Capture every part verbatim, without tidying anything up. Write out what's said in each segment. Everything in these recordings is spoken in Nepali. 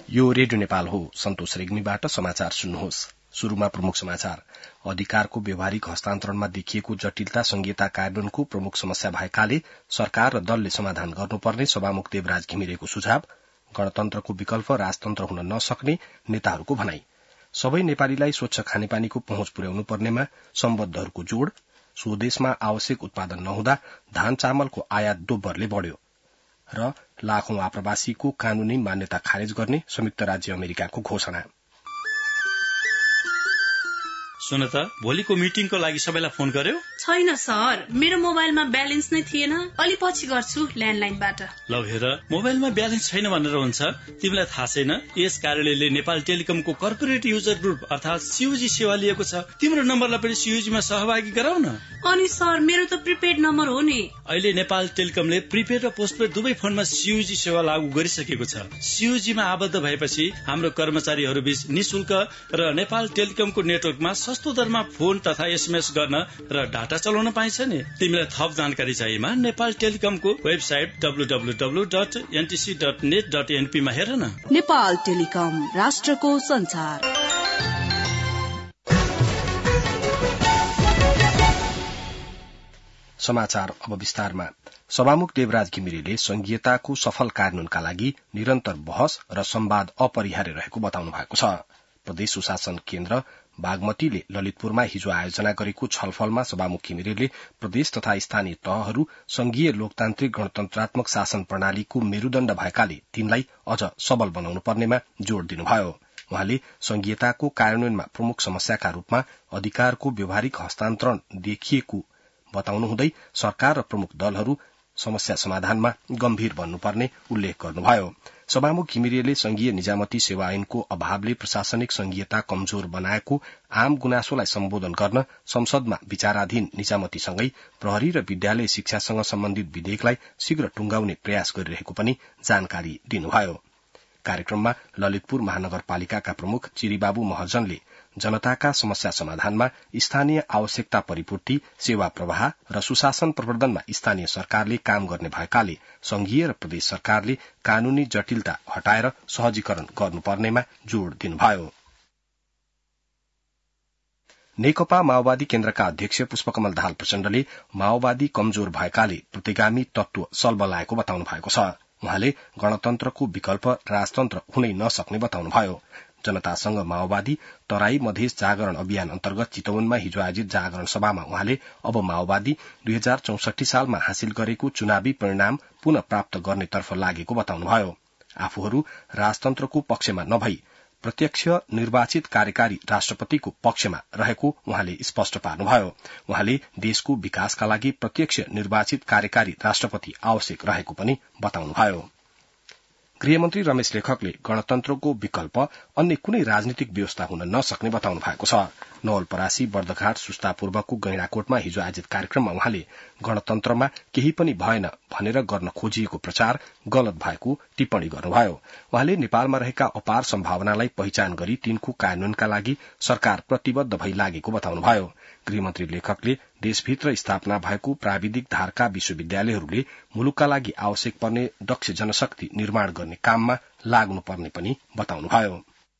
यो रेडियो नेपाल हो। सन्तोष रेग्मीबाट समाचार सुन्नुहोस्। शुरूमा प्रमुख समाचार। अधिकारको व्यवहारिक हस्तान्तरणमा देखिएको जटिलता संघीयता कार्यान्वयनको प्रमुख समस्या भएकाले सरकार र दलले समाधान गर्नुपर्ने सभामुख देवराज घिमिरेको सुझाव। गणतन्त्रको विकल्प राजतन्त्र हुन नसक्ने नेताहरूको भनाई। सबै नेपालीलाई स्वच्छ खानेपानीको पहुँच पुर्याउनु पर्नेमा सम्बद्धहरूको जोड़। स्वदेशमा आवश्यक उत्पादन नहुँदा धान चामलको आयात दोब्बरले बढ़्यो र लाखौं आप्रवासीको कानूनी मान्यता खारेज गर्ने संयुक्त राज्य अमेरिकाको घोषणा। सुन त, भोलिको मिटिङको लागि सबैलाई फोन गर्यो? छैन सर, मेरो मोबाइलमा ब्यालेन्स नै थिएन। अलि पछि गर्छु ल्यान्डलाइनबाट। ल हेर, मोबाइलमा ब्यालेन्स छैन भनेर हुन्छ? तिमीलाई थाहा छैन यस कार्यालयले नेपाल टेलिकमको कर्पोरेट युजर ग्रुप अर्थात सीयूजी सेवा लिएको छ। तिम्रो नम्बरलाई पनि सीयूजीमा सहभागी गराउ न। अनि सर, मेरो त प्रिपेड नम्बर हो नि। अहिले नेपाल टेलिकमले प्रिपेड र पोस्टपेड दुवै फोनमा सीयूजी सेवा लागू गरिसकेको छ। सीयूजीमा आबद्ध भएपछि हाम्रो कर्मचारीहरू बीच निशुल्क र नेपाल टेलिकमको नेटवर्कमा सस्तो दरमा फोन तथा एसएमएस गर्न र डाटा चलाउन पाइन्छ नि। तिमीलाई थप जानकारी चाहिएमा नेपाल टेलिकमको website W W W dot NTC dot net dot NP मा हेर न। नेपाल टेलिकम, राष्ट्रको संचार। समाचार अब विस्तारमा। सभामुख देवराज घिमिरेले संघीयताको सफल कार्यान्वयनका लागि निरन्तर बहस र संवाद अपरिहार्य रहेको बताउनु भएको छ। प्रदेश सुशासन केन्द्र बागमतीले ललितपुरमा हिजो आयोजना गरेको छलफलमा सभामुख घिमिरेले प्रदेश तथा स्थानीय तहहरू संघीय लोकतान्त्रिक गणतन्त्रात्मक शासन प्रणालीको मेरूदण्ड भएकाले तिनलाई अझ सबल बनाउनु पर्नेमा जोड़ दिनुभयो। उहाँले संघीयताको कार्यान्वयनमा प्रमुख समस्याका रूपमा अधिकारको व्यवहारिक हस्तान्तरण देखिएको बताउनुहुँदै सरकार र प्रमुख दलहरू समस्या समाधानमा गम्भीर बन्नुपर्ने उल्लेख गर्नुभयो। सभामुख घिमिरेले संघीय निजामती सेवा ऐनको अभावले प्रशासनिक संघीयता कमजोर बनाएको आम गुनासोलाई सम्बोधन गर्न संसदमा विचाराधीन निजामतीसँगै प्रहरी र विद्यालय शिक्षासँग सम्बन्धित विधेयकलाई शीघ्र टुंगाउने प्रयास गरिरहेको पनि जानकारी दिनुभयो। कार्यक्रममा ललितपुर महानगरपालिकाका प्रमुख चिरीबाबु महर्जनले जनताका समस्या समाधानमा स्थानीय आवश्यकता परिपूर्ति, सेवा प्रवाह र सुशासन प्रवर्धनमा स्थानीय सरकारले काम गर्ने भएकाले संघीय र प्रदेश सरकारले कानूनी जटिलता हटाएर सहजीकरण गर्नुपर्नेमा जोड़ दिनुभयो। नेकपा माओवादी केन्द्रका अध्यक्ष पुष्पकमल दाहाल प्रचण्डले माओवादी कमजोर भएकाले प्रतिगामी तत्व सल्ब लागेको बताउनु भएको छ। उहाँले गणतन्त्रको विकल्प राजतन्त्र हुनै नसक्ने बताउनुभयो। जनतासँग माओवादी तराई मधेस जागरण अभियान अन्तर्गत चितवनमा हिजो आयोजित जागरण सभामा उहाँले अब माओवादी दुई हजार चौसठी सालमा हासिल गरेको चुनावी परिणाम पुनः प्राप्त गर्नेतर्फ लागेको बताउनुभयो। आफूहरू राजतन्त्रको पक्षमा नभई प्रत्यक्ष निर्वाचित कार्यकारी राष्ट्रपतिको पक्षमा रहेको उहाँले स्पष्ट पार्नुभयो। उहाँले देशको विकासका लागि प्रत्यक्ष निर्वाचित कार्यकारी राष्ट्रपति आवश्यक रहेको पनि बताउनुभयो। गृहमन्त्री रमेश लेखकले गणतन्त्रको विकल्प अन्य कुनै राजनीतिक व्यवस्था हुन नसक्ने बताउनु भएको छ। नवलपरासी, बर्दघाट, सुस्तापूर्वको गैंडाकोटमा हिजो आयोजित कार्यक्रममा उहाँले गणतन्त्रमा केही पनि भएन भनेर गर्न खोजिएको प्रचार गलत भएको टिप्पणी गर्नुभयो। उहाँले नेपालमा रहेका अपार सम्भावनालाई पहिचान गरी तिनको कार्यान्वयनका लागि सरकार प्रतिबद्ध भई लागेको बताउनुभयो। गृहमन्त्री लेखकले देशभित्र स्थापना भएको प्राविधिक धारका विश्वविद्यालयहरूले मुलुकका लागि आवश्यक पर्ने दक्ष जनशक्ति निर्माण गर्ने काममा लाग्नुपर्ने पनि बताउनुभयो।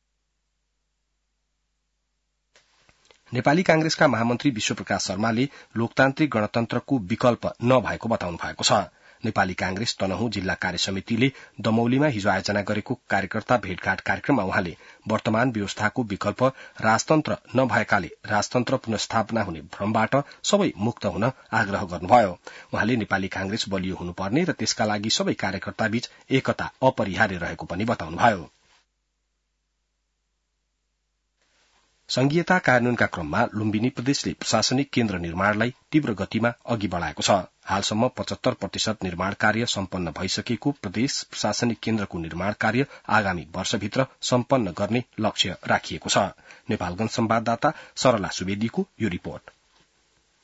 नेपाली कांग्रेसका महामन्त्री विश्वप्रकाश शर्माले लोकतान्त्रिक गणतन्त्रको विकल्प नभएको बताउनु भएको छ। नेपाली कांग्रेस तनहुँ जिल्ला कार्य समितिले दमौलीमा हिजो आयोजना गरेको कार्यकर्ता भेटघाट कार्यक्रममा उहाँले वर्तमान व्यवस्थाको विकल्प राजतन्त्र नभएकाले राजतन्त्र पुनस्थापना हुने भ्रमबाट सबै मुक्त हुन आग्रह गर्नुभयो। उहाँले नेपाली कांग्रेस बलियो हुनुपर्ने र त्यसका लागि सबै कार्यकर्ताबीच एकता अपरिहार्य रहेको पनि बताउनुभयो। संघीयता कार्यान्वयनका क्रममा लुम्बिनी प्रदेशले प्रशासनिक केन्द्र निर्माणलाई तीव्र गतिमा अघि बढ़ाएको छ। हालसम्म पचहत्तर प्रतिशत निर्माण कार्य सम्पन्न भइसकेको प्रदेश प्रशासनिक केन्द्रको निर्माण कार्य आगामी वर्षभित्र सम्पन्न गर्ने लक्ष्य राखिएको छ। नेपालगञ्ज संवाददाता सरला सुवेदीको यो रिपोर्ट।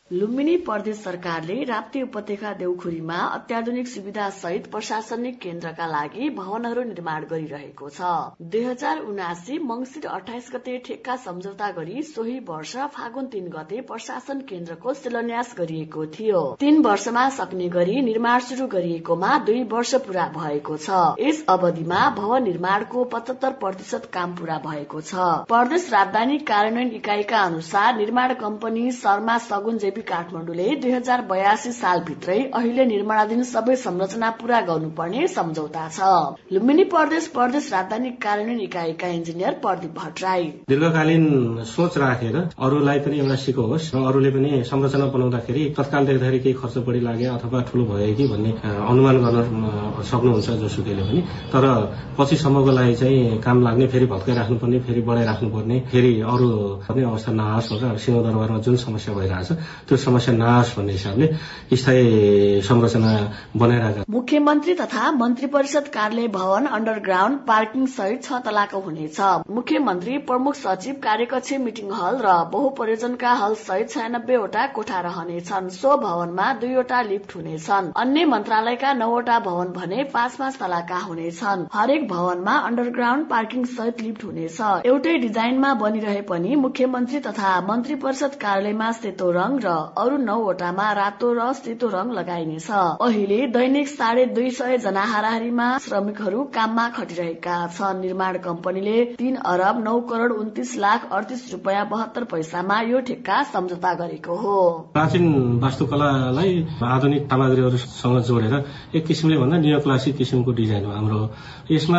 लुम्बिनी प्रदेश सरकारले राप्ती उपत्यका देउखुरीमा अत्याधुनिक सुविधा सहित प्रशासनिक केन्द्रका लागि भवनहरू निर्माण गरिरहेको छ। दुई हजार उनासी मंसिर अठाइस गते ठेक्का सम्झौता गरी सोही वर्ष फागुन तीन गते प्रशासन केन्द्रको शिलान्यास गरिएको थियो। तीन वर्षमा सक्ने गरी निर्माण शुरू गरिएकोमा दुई वर्ष पूरा भएको छ। यस अवधिमा भवन निर्माणको पचहत्तर प्रतिशत काम पूरा भएको छ। प्रदेश राजधानी कार्यान्वयन इकाइका अनुसार निर्माण कम्पनी शर्मा सगुन जेबी काठमाडौँले दुई हजार बयासी सालभित्रै अहिले निर्माणाधीन सबै संरचना पूरा गर्नुपर्ने सम्झौता छ। लुम्बिनी प्रदेश प्रदेश राजधानी कार्यान्वयन इकाइका इन्जिनियर प्रदीप भट्टराई दीर्घकालीन सोच राखेर अरूलाई पनि एउटा सिकाओस् र अरूले पनि संरचना बनाउँदाखेरि तत्काल देख्दाखेरि केही खर्च बढी लागे अथवा ठूलो भयो कि भन्ने अनुमान गर्न सक्नुहुन्छ जोसुकैले पनि। तर पछिसम्मको लागि चाहिँ काम लाग्ने, फेरि भत्काइ राख्नुपर्ने, फेरि बढाइ राख्नुपर्ने, फेरि अरू पनि अवस्था नआओस् भनेर सिंहदरबारमा जुन समस्या भइरहेछ त्यो समस्या नआओस् भन्ने हिसाबले स्थायी संरचना बनाइरहेका। मुख्यमन्त्री तथा मन्त्री परिषद कार्यालय भवन अन्डरग्राउण्ड पार्किङ सहित छ तलाको हुनेछ। मुख्यमन्त्री प्रमुख सचिव कार्यकक्ष मिटिङ हल र बहुप्रयोजनका हल सहित छयानब्बेवटा कोठा रहनेछन्। सो भवनमा दुईवटा लिफ्ट हुनेछन्। अन्य मन्त्रालयका नौवटा भवन भने पाँच पाँच तलाका हुनेछन्। हरेक भवनमा अन्डरग्राउण्ड पार्किङ सहित लिफ्ट हुनेछ। एउटै डिजाइनमा बनिरहे पनि मुख्यमन्त्री तथा मन्त्री परिषद कार्यालयमा सेतो रंग र अरू नौवटामा रातो र सेतो रंग लगाइनेछ। अहिले दैनिक साढे दुई सय जना हाराहारीमा श्रमिकहरू काममा खटिरहेका छन्। निर्माण कम्पनीले तीन अरब नौ करोड़ उन्तीस लाख अडतीस रूपियाँ बहत्तर पैसामा यो ठेक्का सम्झौता गरेको हो। प्राचीन वास्तुकलालाई आधुनिक सामग्रीहरूसँग जोडेर एक किसिमले भन्दा नियो क्लासिक किसिमको डिजाइन हो हाम्रो। यसमा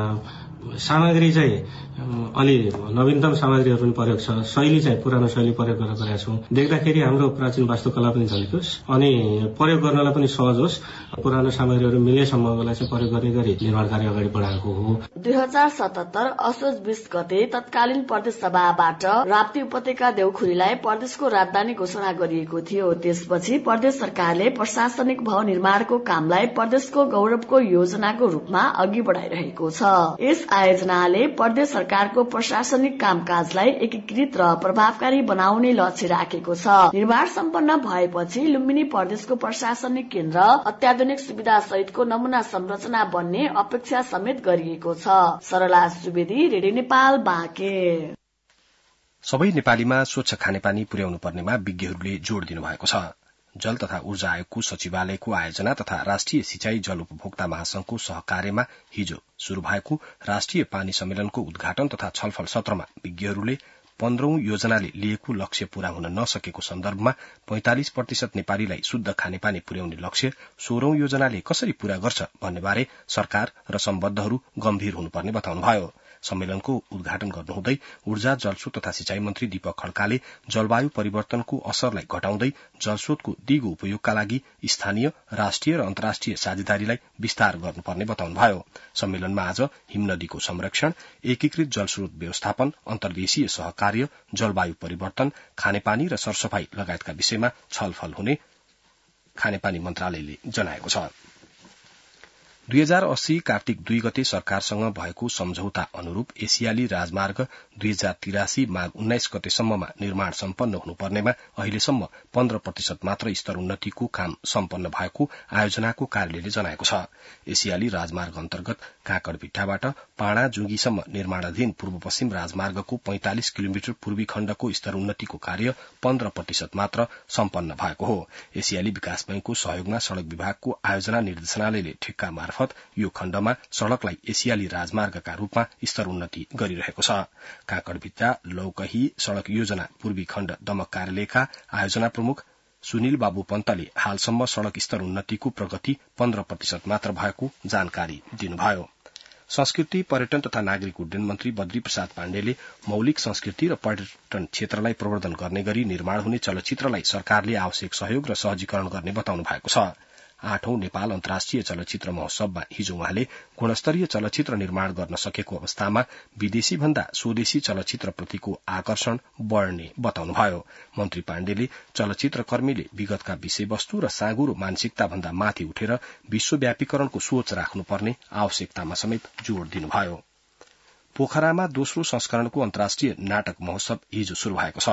सामग्री चाहिँ अलि नवीनतम सामग्रीहरू पनि प्रयोग छ। शैली चाहिँ पुरानो शैली प्रयोग गरेर गरेका छौं। देख्दाखेरि हाम्रो प्राचीन वास्तुकला पनि झल्कोस् अनि प्रयोग गर्नलाई पनि सहज होस्। पुरानो सामग्रीहरू मिलेसम्मलाई चाहिँ प्रयोग गर्ने गरी निर्माण कार्य अगाडि बढाएको हो। दुई हजार सतहत्तर असोज बीस गते तत्कालीन प्रदेश सभाबाट राप्ती उपत्यका देउखुरीलाई प्रदेशको राजधानी घोषणा गरिएको थियो। त्यसपछि प्रदेश सरकारले प्रशासनिक भवन निर्माणको कामलाई प्रदेशको गौरवको योजनाको रूपमा अघि बढ़ाइरहेको छ। यस आयोजनाले प्रदेश सरकारको प्रशासनिक कामकाजलाई एकीकृत र प्रभावकारी बनाउने लक्ष्य राखेको छ। निर्माण सम्पन्न भएपछि लुम्बिनी प्रदेशको प्रशासनिक केन्द्र अत्याधुनिक सुविधा सहितको नमूना संरचना बन्ने अपेक्षा समेत गरिएको छ। सरला सुवेदी, रेडियो नेपाल, बाँके। सबै नेपालीमा स्वच्छ खानेपानी पुर्याउनु पर्नेमा विज्ञहरूले जोड़ दिनु भएको छ। जल तथा ऊर्जा आयोगको सचिवालयको आयोजना तथा राष्ट्रिय सिंचाई जल उपभोक्ता महासंघको सहकार्यमा हिजो शुरू भएको राष्ट्रिय पानी सम्मेलनको उद्घाटन तथा छलफल सत्रमा विज्ञहरूले पन्ध्रौं योजनाले लिएको लक्ष्य पूरा हुन नसकेको सन्दर्भमा पैंतालिस प्रतिशत नेपालीलाई शुद्ध खानेपानी पुर्याउने लक्ष्य सोह्रौं योजनाले कसरी पूरा गर्छ भन्नेबारे सरकार र सम्बद्धहरू गम्भीर हुनुपर्ने बताउनुभयो। सम्मेलनको उद्घाटन गर्नुहुँदै ऊर्जा, जलस्रोत तथा सिंचाई मन्त्री दीपक खड्काले जलवायु परिवर्तनको असरलाई घटाउँदै जलस्रोतको दिगो उपयोगका लागि स्थानीय, राष्ट्रिय र अन्तर्राष्ट्रिय साझेदारीलाई विस्तार गर्नुपर्ने बताउनुभयो। सम्मेलनमा आज हिमनदीको संरक्षण, एकीकृत जलस्रोत व्यवस्थापन, अन्तर्देशीय सहकार्य, जलवायु परिवर्तन, खानेपानी र सरसफाई लगायतका विषयमा छलफल हुने खानेपानी मन्त्रालयले जनाएको छ। दुई हजार अस्सी कार्तिक दुई गते सरकारसँग भएको सम्झौता अनुरूप एसियाली राजमार्ग दुई हजार तिरासी माघ उन्नाइस गतेसम्ममा निर्माण सम्पन्न हुनुपर्नेमा अहिलेसम्म पन्ध्र प्रतिशत मात्र स्तर उन्नतिको काम सम्पन्न भएको आयोजनाको कार्यालयले जनाएको छ। एसियाली राजमार्ग अन्तर्गत काँकडभिट्टाबाट पाणा जुंगीसम्म निर्माणाधीन पूर्व पश्चिम राजमार्गको पैंतालिस किलोमिटर पूर्वी खण्डको स्तर उन्नतिको कार्य पन्ध्र प्रतिशत मात्र सम्पन्न भएको हो। एसियाली विकास बैंकको सहयोगमा सड़क विभागको आयोजना निर्देशनालयले ठेक्का मार्फत यो खण्डमा सड़कलाई एसियाली राजमार्गका रूपमा स्तर उन्नति गरिरहेको छ। काँकडभिट्टा लौकही सड़क योजना पूर्वी खण्ड दमक कार्यालयका आयोजना प्रमुख सुनिल बाबु पन्तले हालसम्म सड़क स्तर उन्नतिको प्रगति पन्ध्र प्रतिशत मात्र भएको जानकारी दिनुभयो। संस्कृति, पर्यटन तथा नागरिक उड्डयन मन्त्री बद्री प्रसाद पाण्डेले मौलिक संस्कृति र पर्यटन क्षेत्रलाई प्रवर्धन गर्ने गरी निर्माण हुने चलचित्रलाई सरकारले आवश्यक सहयोग र सहजीकरण गर्ने बताउनु भएको छ। आठौं नेपाल अन्तर्राष्ट्रिय चलचित्र महोत्सवमा हिजो उहाँले गुणस्तरीय चलचित्र निर्माण गर्न सकेको अवस्थामा विदेशी भन्दा स्वदेशी चलचित्रप्रतिको आकर्षण बढ़ने बताउनुभयो। मन्त्री पाण्डेले चलचित्रकर्मीले विगतका विषयवस्तु र साँगुरो मानसिकता भन्दा माथि उठेर विश्वव्यापीकरणको सोच राख्नुपर्ने आवश्यकतामा समेत जोड़ दिनुभयो। पोखरामा दोस्रो संस्करणको अन्तर्राष्ट्रिय नाटक महोत्सव हिजो शुरू भएको छ।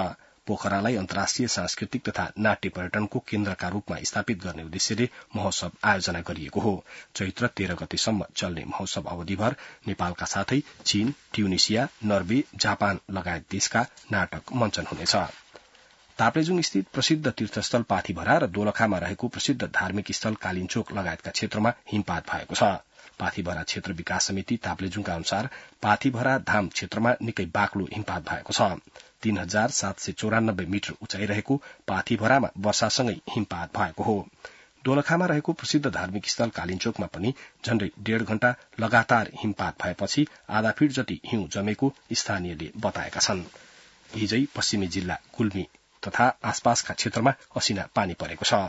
पोखरालाई अन्तर्राष्ट्रिय सांस्कृतिक तथा नाट्य पर्यटनको केन्द्रका रूपमा स्थापित गर्ने उद्देश्यले महोत्सव आयोजना गरिएको हो। चैत्र तेह्र गतेसम्म चल्ने महोत्सव अवधिभर नेपालका साथै चीन, ट्युनिसिया, नर्वे, जापान लगायत देशका नाटक मञ्चन हुनेछ। ताप्लेजुङ स्थित प्रसिद्ध तीर्थस्थल पाथीभरा र दोलखामा रहेको प्रसिद्ध धार्मिक स्थल कालिन्चोक लगायतका क्षेत्रमा हिमपात भएको छ। पाथीभरा क्षेत्र विकास समिति ताप्लेजुङका अनुसार पाथीभरा धाम क्षेत्रमा निकै बाक्लो हिमपात भएको छ। तीन हजार सात सय चौरानब्बे मिटर उचाइ रहेको पाथीभरामा वर्षासँगै हिमपात भएको हो। दोलखामा रहेको प्रसिद्ध धार्मिक स्थल कालिन्चोकमा पनि झण्डै डेढ़ घण्टा लगातार हिमपात भएपछि आधा फिट जति हिउँ जमेको स्थानीयले बताएका छन्। हिजै पश्चिमी जिल्ला गुल्मी तथा आसपासका क्षेत्रमा असिना पानी परेको छ।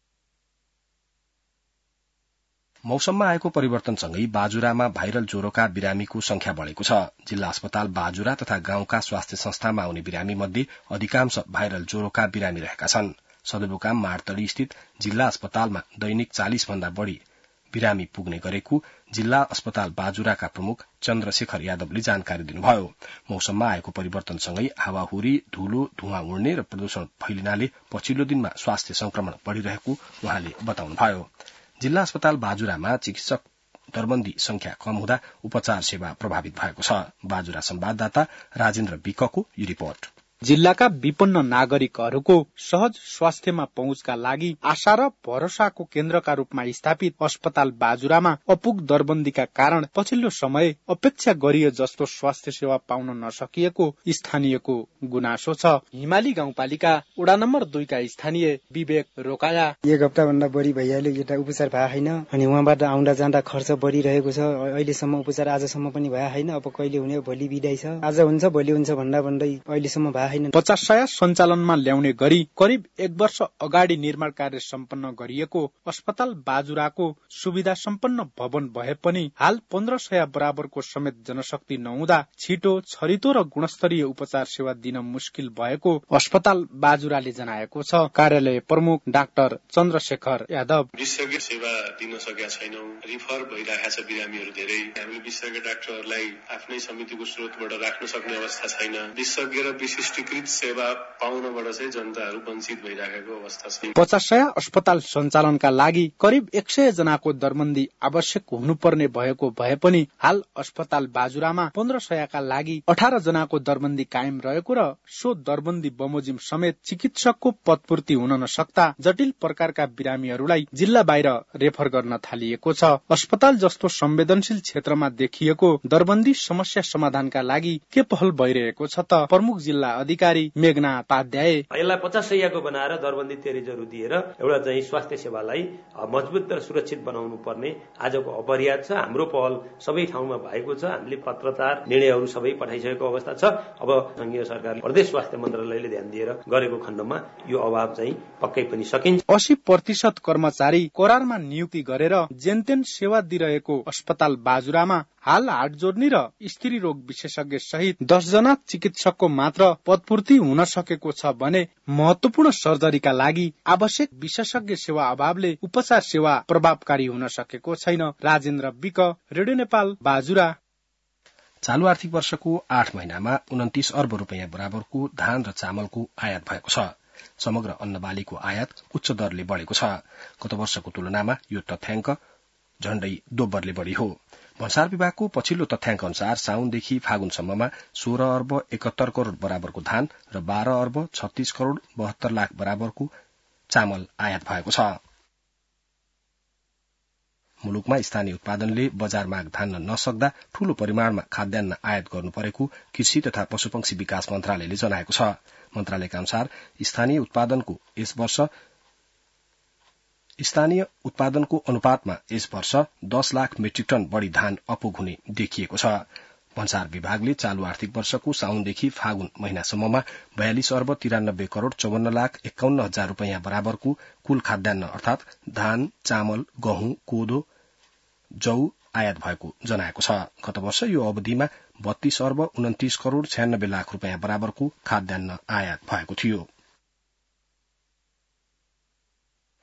मौसममा आएको परिवर्तनसँगै बाजुरामा भाइरल ज्वरोका बिरामीको संख्या बढ़ेको छ। जिल्ला अस्पताल बाजुरा तथा गाउँका स्वास्थ्य संस्थामा आउने बिरामी मध्ये अधिकांश भाइरल ज्वरोका बिरामी रहेका छन्। सदरमुकाम माडतडी स्थित जिल्ला अस्पतालमा दैनिक चालिस भन्दा बढ़ी बिरामी पुग्ने गरेको जिल्ला अस्पताल बाजुराका प्रमुख चन्द्रशेखर यादवले जानकारी दिनुभयो। मौसममा आएको परिवर्तनसँगै हावाहुरी, धूलो, धुवाँ उड्ने र प्रदूषण फैलिनाले पछिल्लो दिनमा स्वास्थ्य संक्रमण बढ़िरहेको उहाँले बताउनुभयो। जिल्ला अस्पताल बाजुरामा चिकित्सक दरबन्दी संख्या कम हुँदा उपचार सेवा प्रभावित भएको छ। बाजुरा संवाददाता राजेन्द्र विकको यो रिपोर्ट। जिल्लाका विपन्न नागरिकहरूको सहज स्वास्थ्यमा पहुँचका लागि आशा र भरोसाको केन्द्रका रूपमा स्थापित अस्पताल बाजुरामा अपुग दरबन्दीका कारण पछिल्लो समय अपेक्षा गरिए जस्तो स्वास्थ्य सेवा पाउन नसकिएको स्थानीयको गुनासो छ। हिमाली गाउँपालिका वडा नम्बर दुईका स्थानीय विवेक रोकाया एक हप्ता भन्दा बढी भइहाल्यो, एउटा उपचार भए छैन अनि उहाँबाट आउँदा जाँदा खर्च बढ़िरहेको छ। अहिलेसम्म उपचार आजसम्म पनि भए छैन। अब कहिले हुने, भोलि बिदाई छ, आज हुन्छ भोलि हुन्छ भन्दा भन्दै अहिलेसम्म भए। पचास सय सञ्चालनमा ल्याउने गरी करिब एक वर्ष अगाडि निर्माण कार्य सम्पन्न गरिएको अस्पताल बाजुराको सुविधा सम्पन्न भवन भए पनि हाल पन्ध्र सय बराबरको समेत जनशक्ति नहुँदा छिटो, छरितो र गुणस्तरीय उपचार सेवा दिन मुस्किल भएको अस्पताल बाजुराले जनाएको छ। कार्यालय प्रमुख डाक्टर चन्द्रशेखर यादव विशेषज्ञ सेवा दिन सकेका छैनौं, रिफर भइरहेका छ बिरामीहरू धेरै। हामीले विशेषज्ञ डाक्टरलाई आफ्नै समितिको स्रोतबाट राख्न सक्ने अवस्था छैन। विशेषज्ञ र विशिष्ट सेवा पाउनबाट चाहिँ जनताहरू वञ्चित भइरहेको अवस्था छ। पचास सय अस्पताल सञ्चालनका लागि करिब एक सय जनाको दरबन्दी आवश्यक हुनुपर्ने भएको भए पनि हाल अस्पताल बाजुरामा पन्ध्र सयका लागि अठार जनाको दरबन्दी कायम रहेको र सो दरबन्दी बमोजिम समेत चिकित्सकको पदपूर्ति हुन नसक्दा जटिल प्रकारका बिरामीहरूलाई जिल्ला बाहिर रेफर गर्न थालिएको छ। अस्पताल जस्तो संवेदनशील क्षेत्रमा देखिएको दरबन्दी समस्या समाधानका लागि के पहल भइरहेको छ त प्रमुख जिल्ला अधिकारी मेघना पाध्याय यसलाई पचास सयको बनाएर दरबन्दी तेरिजहरू दिएर एउटा चाहिँ स्वास्थ्य सेवालाई मजबुत र सुरक्षित बनाउनु पर्ने आजको अपरिहार्य छ। हाम्रो पहल सबै ठाउँमा भएको छ। हामीले पत्रचार निर्णयहरू सबै पठाइसकेको अवस्था छ। अब संघीय सरकारले प्रदेश स्वास्थ्य मन्त्रालयले ध्यान दिएर गरेको खण्डमा यो अभाव चाहिँ पक्कै पनि सकिन्छ। अस्सी प्रतिशत कर्मचारी करारमा नियुक्ति गरेर जेनतेन सेवा दिइरहेको अस्पताल बाजुरामा हाल हाट जोड्ने र स्त्री रोग विशेषज्ञ सहित दस जना चिकित्सकको मात्र पदपूर्ति हुन सकेको छ भने महत्वपूर्ण सर्जरीका लागि आवश्यक विशेषज्ञ सेवा अभावले उपचार सेवा प्रभावकारी हुन सकेको छैन। राजेन्द्र विक, रेडियो नेपाल, बाजुरा। चालू आर्थिक वर्षको आठ महिनामा उन्तीस अर्ब रूपियाँ बराबरको धान र चामलको आयात भएको छ। समग्र अन्नबालीको आयात उच्च दरले बढ़ेको छ। गत वर्षको तुलनामा यो तथ्याङ्क झण्डै दोब्बरले बढ़ी हो। भन्सार विभागको पछिल्लो तथ्याङ्क अनुसार साउनदेखि फागुनसम्ममा सोह्र अर्ब एकहत्तर करोड़ बराबरको धान र बाह्र अर्ब छत्तीस करोड़ बहत्तर लाख बराबरको चामल आयात भएको छ। मुलुकमा स्थानीय उत्पादनले बजार माग धान्न नसक्दा ठूलो परिमाणमा खाद्यान्न आयात गर्नु परेको कृषि तथा पशुपक्षी विकास मन्त्रालयले जनाएको छ। मन्त्रालयका अनुसार स्थानीय उत्पादनको यस वर्ष स्थानीय उत्पादनको अनुपातमा यस वर्ष दस लाख मेट्रिक टन बढ़ी धान अपुग हुने देखिएको छ। भन्सार विभागले चालू आर्थिक वर्षको साउनदेखि फागुन महिनासम्ममा बयालिस अर्ब तिरानब्बे करोड़ चौवन्न लाख एकाउन्न हजार रूपियाँ बराबरको कुल खाद्यान्न अर्थात धान, चामल, गहुँ, कोदो, जौ आयात भएको जनाएको छ। गत वर्ष यो अवधिमा बत्तीस अर्ब उन्तीस करोड़ छयानब्बे लाख रूपियाँ बराबरको खाद्यान्न आयात भएको थियो।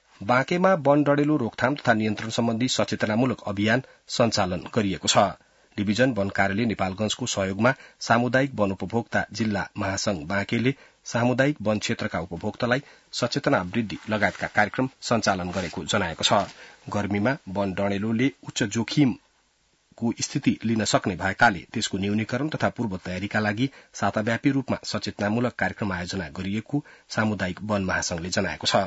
बाँकेमा वन डढेलो रोकथाम तथा नियन्त्रण सम्बन्धी सचेतनामूलक अभियान सञ्चालन गरिएको छ। डिभिजन वन कार्यालय नेपालगंजको सहयोगमा सामुदायिक वन उपभोक्ता जिल्ला महासंघ बाँकेले सामुदायिक वन क्षेत्रका उपभोक्तालाई सचेतना वृद्धि लगायतका कार्यक्रम सञ्चालन गरेको जनाएको छ। गर्मीमा वन डणेलोले उच्च जोखिमको स्थिति लिन सक्ने भएकाले त्यसको न्यूनीकरण तथा पूर्व तयारीका लागि साताव्यापी रूपमा सचेतनामूलक कार्यक्रम आयोजना गरिएको सामुदायिक वन महासंघले जनाएको छ।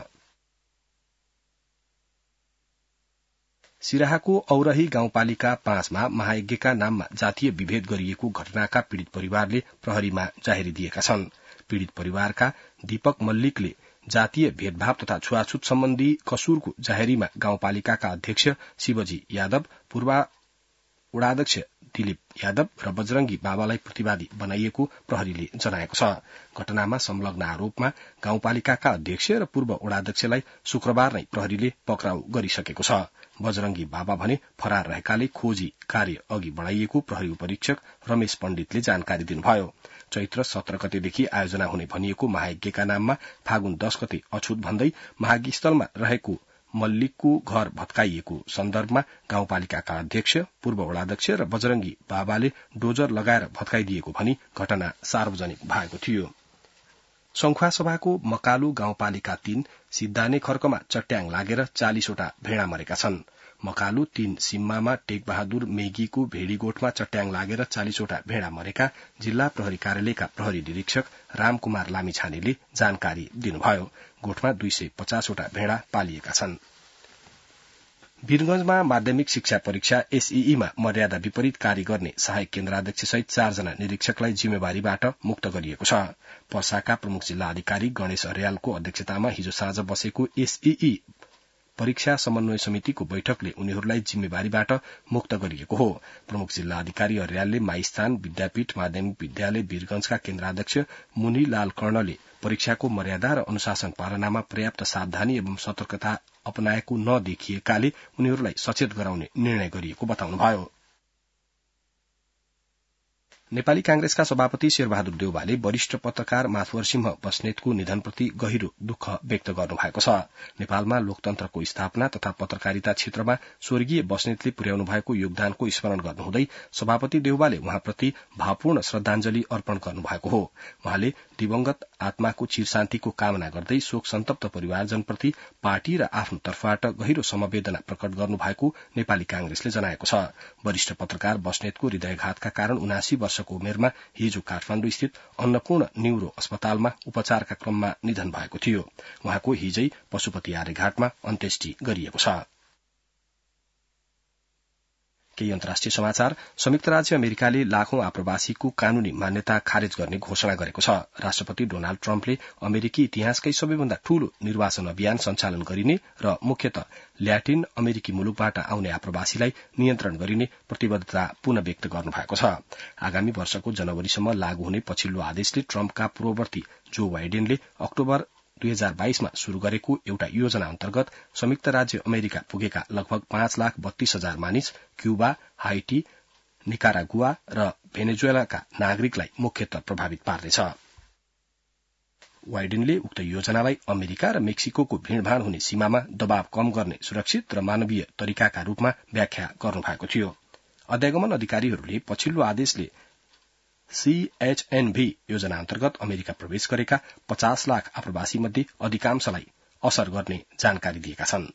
सिराहाको औरही गाउँपालिका पाँचमा महायज्ञका नाममा जातीय विभेद गरिएको घटनाका पीड़ित परिवारले प्रहरीमा जाहेरी दिएका छन्। पीड़ित परिवारका दीपक मल्लिकले जातीय भेदभाव तथा छुवाछुत सम्बन्धी कसूरको जाहेरीमा गाउँपालिकाका अध्यक्ष शिवजी यादव, पूर्व वडाध्यक्ष दिलीप यादव र बजरंगी बाबालाई प्रतिवादी बनाइएको प्रहरीले जनाएको छ। घटनामा संलग्न आरोपमा गाउँपालिकाका अध्यक्ष र पूर्व वडाध्यक्षलाई शुक्रबार नै प्रहरीले पक्राउ गरिसकेको छ। बजरंगी बाबा भने फरार रहेकाले खोजी कार्य अघि बढ़ाइएको प्रहरी उपरीक्षक रमेश पण्डितले जानकारी दिनुभयो। चैत्र सत्र गतेदेखि आयोजना हुने भनिएको महायज्ञका नाममा फागुन दश गते अछुत भन्दै महायज्ञ स्थलमा रहेको मल्लिकको घर भत्काइएको सन्दर्भमा गाउँपालिकाका अध्यक्ष, पूर्व वडाध्यक्ष र बजरंगी बाबाले डोजर लगाएर भत्काइदिएको भनी घटना सार्वजनिक भएको थियो। संखुवासभाको मकालु गाउँपालिका तीन सिद्धाने खर्कमा चट्याङ लागेर चालिसवटा भेडा मरेका छन्। मकालु तीन सिम्मामा टेकबहादुर मेगीको भेड़ीगोठमा चट्याङ लागेर चालिसवटा भेडा मरेका जिल्ला प्रहरी कार्यालयका प्रहरी निरीक्षक रामकुमार लामिछानेले जानकारी दिनुभयो। गोठमा दुई सय पचासवटा भेडा पालिएका छन्। वीरगंजमा माध्यमिक शिक्षा परीक्षा एसईईमा मर्यादा विपरीत कार्य गर्ने सहायक केन्द्राध्यक्ष सहित चारजना निरीक्षकलाई जिम्मेवारीबाट मुक्त गरिएको छ। पर्साका प्रमुख जिल्ला अधिकारी गणेश अर्यालको अध्यक्षतामा हिजो साँझ बसेको एसईई परीक्षा समन्वय समितिको बैठकले उनीहरूलाई जिम्मेवारीबाट मुक्त गरिएको हो। प्रमुख जिल्ला अधिकारी अर्यालले माइस्थान विद्यापीठ माध्यमिक विद्यालय वीरगंजका केन्द्राध्यक्ष मुनिलाल कर्णले परीक्षाको मर्यादा र अनुशासन पालनामा पर्याप्त सावधानी एवं सतर्कता अपनाएको नदेखिएकाले उनीहरूलाई सचेत गराउने निर्णय गरिएको बताउनुभयो। नेपाली कांग्रेसका सभापति शेरबहादुर देउवाले वरिष्ठ पत्रकार माथवर सिंह बस्नेतको निधनप्रति गहिरो दुःख व्यक्त गर्नुभएको छ। नेपालमा लोकतन्त्रको स्थापना तथा पत्रकारिता क्षेत्रमा स्वर्गीय बस्नेतले पुर्याउनु भएको योगदानको स्मरण गर्नुहुँदै सभापति देउवाले उहाँप्रति भावपूर्ण श्रद्धाञ्जली अर्पण गर्नुभएको हो। उहाँले दिवंगत आत्माको चिरशान्तिको कामना गर्दै शोक सन्तप्त परिवारजनप्रति पार्टी र आफ्नो तर्फबाट गहिरो समवेदना प्रकट गर्नुभएको नेपाली कांग्रेसले जनाएको छ। वरिष्ठ पत्रकार बस्नेतको हृदयघातका कारण उनासी वर्षको उमेरमा हिजो काठमाण्डु स्थित अन्नपूर्ण न्यूरो अस्पतालमा उपचारका क्रममा निधन भएको थियो। उहाँको हिजै पशुपति आर्यघाटमा अन्त्येष्टि गरिएको छ। केही अन्तर्राष्ट्रिय समाचार। संयुक्त राज्य अमेरिकाले लाखौं आप्रवासीको कानूनी मान्यता खारेज गर्ने घोषणा गरेको छ। राष्ट्रपति डोनाल्ड ट्रम्पले अमेरिकी इतिहासकै सबैभन्दा ठूलो निर्वाचन अभियान सञ्चालन गरिने र मुख्यतः ल्याटिन अमेरिकी मुलुकबाट आउने आप्रवासीलाई नियन्त्रण गरिने प्रतिबद्धता पुनः व्यक्त गर्नुभएको छ। आगामी वर्षको जनवरीसम्म लागू हुने पछिल्लो आदेशले ट्रम्पका पूर्ववर्ती जो बाइडेनले अक्टोबर दुई हजार बाइसमा शुरू गरेको एउटा योजना अन्तर्गत संयुक्त राज्य अमेरिका पुगेका लगभग पाँच लाख बत्तीस हजार मानिस क्यूबा, हाइटी, निकारागुआ र भेनेजुएलाका नागरिकलाई मुख्यतः प्रभावित पार्नेछ। बाइडेनले उक्त योजनालाई अमेरिका र मेक्सिकोको भीड़भाड़ हुने सीमामा दबाव कम गर्ने सुरक्षित र मानवीय तरिकाका रूपमा व्याख्या गर्नुभएको थियो। अध्यागमन अधिकारीहरूले पछिल्लो आदेशले सीएचएनभी योजना अन्तर्गत अमेरिका प्रवेश गरेका पचास लाख आप्रवासी मध्ये अधिकांशलाई असर गर्ने जानकारी दिएका छन्।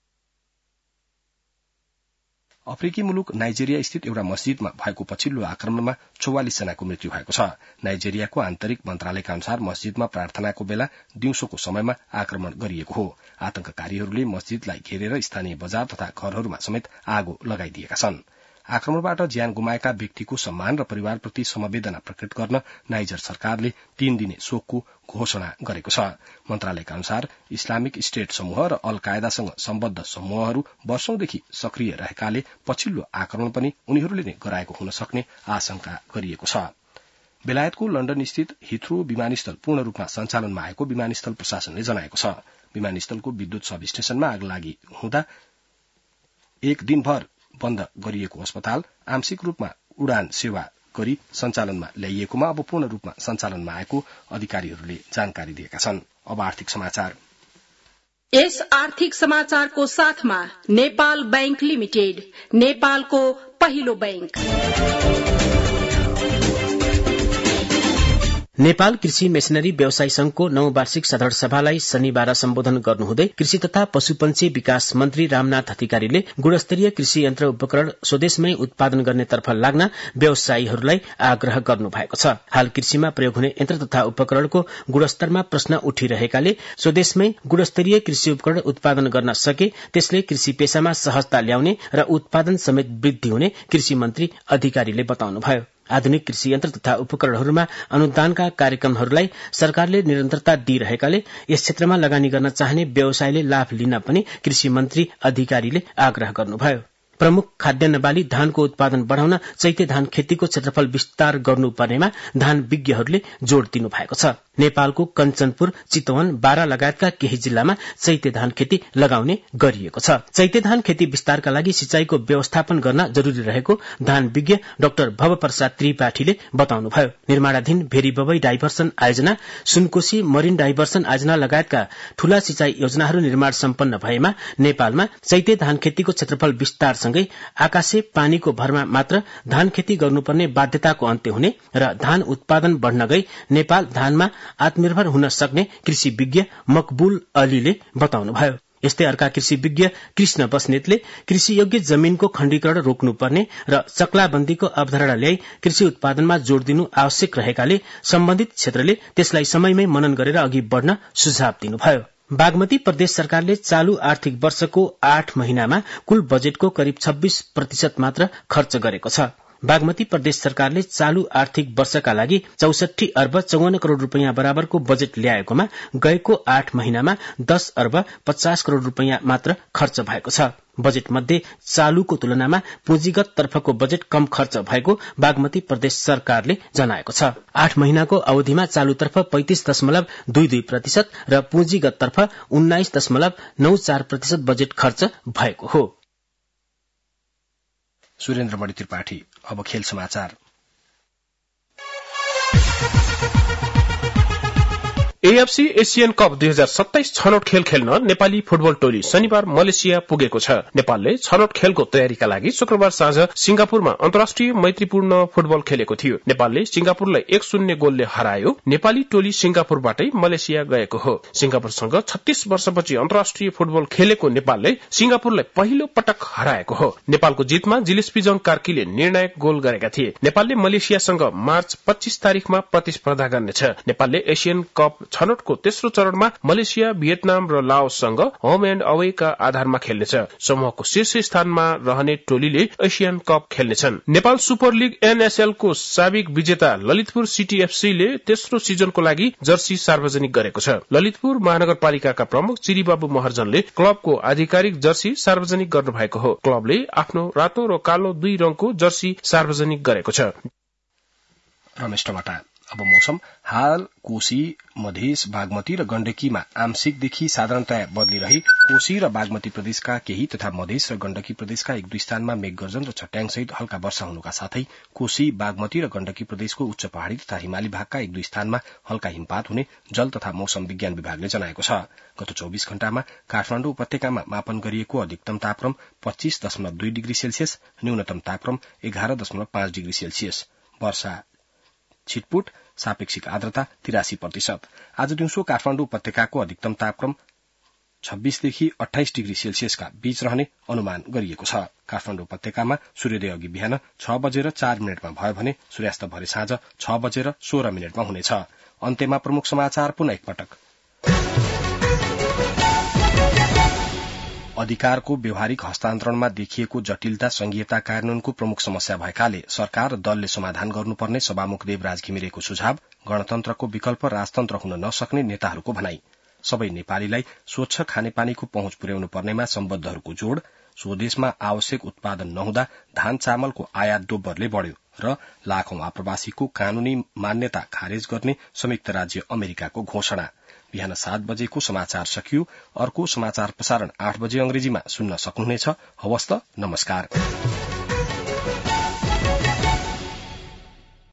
अफ्रिकी मुलुक नाइजेरिया स्थित एउटा मस्जिदमा भएको पछिल्लो आक्रमणमा चौवालिस जनाको मृत्यु भएको छ। नाइजेरियाको आन्तरिक मन्त्रालयका अनुसार मस्जिदमा प्रार्थनाको बेला दिउँसोको समयमा आक्रमण गरिएको हो। आतंककारीहरूले मस्जिदलाई घेरेर स्थानीय बजार तथा घरहरूमा समेत आगो लगाइदिएका छन्। आक्रमणबाट ज्यान गुमाएका व्यक्तिको सम्मान र परिवारप्रति समवेदना प्रकट गर्न नाइजर सरकारले तीन दिने शोकको घोषणा गरेको छ। मन्त्रालयका अनुसार इस्लामिक स्टेट समूह र अल कायदासँग सम्बद्ध समूहहरू वर्षौंदेखि सक्रिय रहेकाले पछिल्लो आक्रमण पनि उनीहरूले नै गराएको हुन सक्ने आशंका गरिएको छ। बेलायतको लण्डन स्थित हिथ्रो विमानस्थल पूर्ण रूपमा सञ्चालनमा आएको विमानस्थल प्रशासनले जनाएको छ। विमानस्थलको विद्युत सब स्टेशनमा आग लागि हुँदा एक दिनभर बन्द गरिएको अस्पताल आंशिक रूपमा उडान सेवा गरी सञ्चालनमा ल्याइएकोमा अब पूर्ण रूपमा सञ्चालनमा आएको अधिकारीहरूले जानकारी दिएका छन्। अब आर्थिक समाचार। यस आर्थिक समाचारको साथमा नेपाल बैंक लिमिटेड नेपालको पहिलो बैंक। नेपाल कृषि मेसिनरी व्यवसाय संघको नौ वार्षिक साधारण सभालाई शनिबार सम्बोधन गर्नुहुँदै कृषि तथा पशुपन्छी विकास मन्त्री रामनाथ अधिकारीले गुणस्तरीय कृषि यन्त्र उपकरण स्वदेशमै उत्पादन गर्नेतर्फ लाग्न व्यवसायीहरूलाई आग्रह गर्नु भएको छ। हाल कृषिमा प्रयोग हुने यन्त्र तथा उपकरणको गुणस्तरमा प्रश्न उठिरहेकाले स्वदेशमै गुणस्तरीय कृषि उपकरण उत्पादन गर्न सके त्यसले कृषि पेशामा सहजता ल्याउने र उत्पादन समेत वृद्धि हुने कृषि मन्त्री अधिकारीले बताउनुभयो। आधुनिक कृषि यन्त्र तथा उपकरणहरूमा अनुदानका कार्यक्रमहरूलाई सरकारले निरन्तरता दिइरहेकाले यस क्षेत्रमा लगानी गर्न चाहने व्यवसायले लाभ लिन पनि कृषि मन्त्री अधिकारीले आग्रह गर्नुभयो। प्रमुख खाद्यान्न बाली धानको उत्पादन बढ़ाउन चैते धान खेतीको क्षेत्रफल विस्तार गर्नुपर्नेमा धान विज्ञहरूले जोड़ दिनु भएको छ। नेपालको कञ्चनपुर, चितवन, बारा लगायतका केही जिल्लामा चैते धान खेती लगाउने गरिएको छ। चैते धान खेती विस्तारका लागि सिंचाईको व्यवस्थापन गर्न जरूरी रहेको धान विज्ञ डाक्टर भवप्रसाद त्रिपाठीले बताउनुभयो। निर्माणाधीन भेरी बबई डाइभर्सन आयोजना, सुनकोशी मरिन डाइभर्सन आयोजना लगायतका ठूला सिंचाई योजनाहरू निर्माण सम्पन्न भएमा नेपालमा चैते धान खेतीको क्षेत्रफल विस्तारसँगै आकाशे पानीको भरमा मात्र धान खेती गर्नुपर्ने बाध्यताको अन्त्य हुने र धान उत्पादन बढ़न गई नेपाल धानमा आत्मनिर्भर हुन सक्ने कृषि विज्ञ मकबुल अलीले बताउनुभयो। यस्तै अर्का कृषि विज्ञ कृष्ण बस्नेतले कृषि योग्य जमीनको खण्डीकरण रोक्नुपर्ने र चक्लाबन्दीको अवधारणा ल्याई कृषि उत्पादनमा जोड़ दिनु आवश्यक रहेकाले सम्बन्धित क्षेत्रले त्यसलाई समयमै मनन गरेर अघि बढ़न सुझाव दिनुभयो। बागमती प्रदेश सरकारले चालू आर्थिक वर्षको आठ महिनामा कुल बजेटको करिब छब्बीस प्रतिशत मात्र खर्च गरेको छ। बागमती प्रदेश सरकारले चालू आर्थिक वर्षका लागि चौसठी अर्ब चौवन करोड़ रूपियाँ बराबरको बजेट ल्याएकोमा गएको आठ महिनामा दस अर्ब पचास करोड़ रूपियाँ मात्र खर्च भएको छ। बजेट मध्ये चालूको तुलनामा पुँजीगत तर्फको बजेट कम खर्च भएको बागमती प्रदेश सरकारले जनाएको छ। आठ महिनाको अवधिमा चालूतर्फ पैंतिस दशमलव दुई दुई प्रतिशत र पुँजीगत तर्फ उन्नाइस दशमलव नौ चार प्रतिशत बजेट खर्च भएको हो। सुरेन्द्र मणि त्रिपाठी। अब खेल समाचार। एएफसी एशियन कप दुई हजार सत्ताइस छनौट खेल खेल्न नेपाली फुटबल टोली शनिबार मलेसिया पुगेको छ। नेपालले छनौट खेलको तयारीका लागि शुक्रबार साँझ सिंगापुरमा अन्तर्राष्ट्रिय मैत्रीपूर्ण फुटबल खेलेको थियो। नेपालले सिंगापुरलाई एक शून्य गोलले हरायो। नेपाली टोली सिंगापुरबाटै मलेसिया गएको हो। सिंगापुरसँग छत्तीस वर्षपछि अन्तर्राष्ट्रिय फुटबल खेलेको नेपालले सिंगापुरलाई पहिलो पटक हराएको हो। नेपालको जितमा जिलिस्पिजङ कार्कीले निर्णायक गोल गरेका थिए। नेपालले मलेसियासँग मार्च पच्चीस तारिखमा प्रतिस्पर्धा गर्नेछ। नेपालले एशियन कप छनौटको तेस्रो चरणमा मलेसिया, भियतनाम र लाओससँग होम एण्ड अवेका आधारमा खेल्नेछ। समूहको शीर्ष स्थानमा रहने टोलीले एशियन कप खेल्नेछन्। नेपाल सुपर लीग एनएसएल को साबिक विजेता ललितपुर सिटी एफसीले तेस्रो सिजनको लागि जर्सी सार्वजनिक गरेको छ। ललितपुर महानगरपालिकाका प्रमुख चिरीबाबु महर्जनले क्लबको आधिकारिक जर्सी सार्वजनिक गर्नुभएको हो। क्लबले आफ्नो रातो र कालो दुई रंगको जर्सी सार्वजनिक गरेको छ। रमेश टमाटा। अब मौसम। हाल कोशी, मधेस, बागमती र गण्डकीमा आंशिकदेखि साधारणतया बदली रही कोशी र बागमती प्रदेशका केही तथा मधेस र गण्डकी प्रदेशका एक दुई स्थानमा मेघगर्जन र छट्याङसहित हल्का वर्षा हुनुका साथै कोशी, बागमती र गण्डकी प्रदेशको उच्च पहाड़ी तथा हिमाली भागका एक दुई स्थानमा हल्का हिमपात हुने जल तथा मौसम विज्ञान विभागले जनाएको छ। गत चौबीस घण्टामा काठमाडौँ उपत्यकामा मापन गरिएको अधिकतम तापक्रम पच्चीस दशमलव दुई डिग्री सेल्सियस, न्यूनतम तापक्रम एघार दशमलव पाँच डिग्री सेल्सियस। वर्षा छिटपुट सापेक्षिक आर्द्रता तिरासी प्रतिशत। आज दिउँसो काठमाडौँ उपत्यकाको अधिकतम तापक्रम छब्बीसदेखि अठाइस डिग्री सेल्सियसका बीच रहने अनुमान गरिएको छ। काठमाडौँ उपत्यकामा सूर्योदय अघि बिहान छ बजेर चार मिनटमा भयो भने सूर्यास्त भरे साँझ छ बजेर सोह्र मिनटमा हुनेछ। अन्त्यमा प्रमुख समाचार पुनः एकपटक। अधिकारको व्यावहारिक हस्तान्तरणमा देखिएको जटिलता संघीयता कार्यान्वयनको प्रमुख समस्या भएकाले सरकार र दलले समाधान गर्नुपर्ने सभामुख देवराज घिमिरेको सुझाव। गणतन्त्रको विकल्प राजतन्त्र हुन नसक्ने नेताहरूको भनाई। सबै नेपालीलाई स्वच्छ खानेपानीको पहुँच पुर्याउनु पर्नेमा सम्बद्धहरूको जोड़। स्वदेशमा आवश्यक उत्पादन नहुँदा धान चामलको आयात दोब्बरले बढ़्यो र लाखौं आप्रवासीको कानूनी मान्यता खारेज गर्ने संयुक्त राज्य अमेरिकाको घोषणा। बिहान सात बजेको समाचार सकियो। अर्को समाचार प्रसारण आठ बजे अंग्रेजीमा सुन्न सक्नुहुनेछ। हवस् त, नमस्कार।